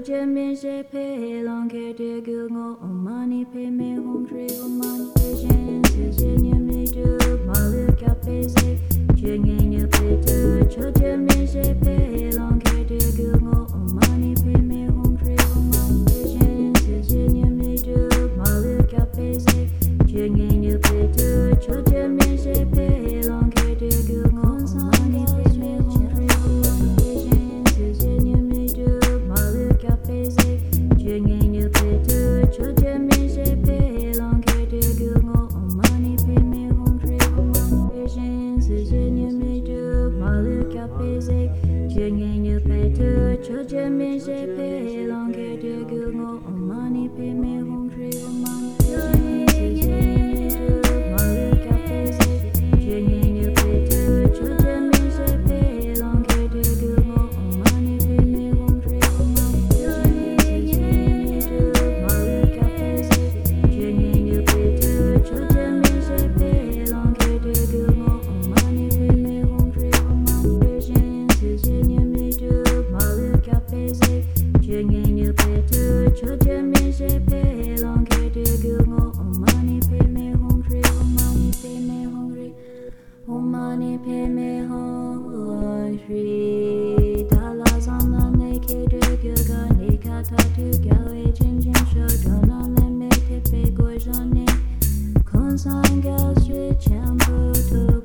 je me je pe long que de gungo omani pe me home tree omani vision je me do maluk apese je ne pe do je me je pe long que de gungo omani pe me home tree omani vision je me do maluk apese je ne pe do je me je pe long que de gungo omani pe me home tree omani vision je me do maluk apese je ne pe do je me je pe long que de gungo omani pe me home tree omani vision je me do maluk apese je ne pe do je me je pe long que de gungo omani pe me home tree omani vision je me do maluk apese je ne pe do je me je pe long que de gungo omani pe me home tree omani vision je me do maluk apese je ne pe do je me je pe long que de gungo omani pe me home tree omani vision je me do maluk apese je ne pe do je me je pe long que de gungo omani pe me home tree omani pe me home tree omani pe me home tree dalazana naked yoga nikata tu gawe jinjin shodona le me te pe gojane konsan gas chambo to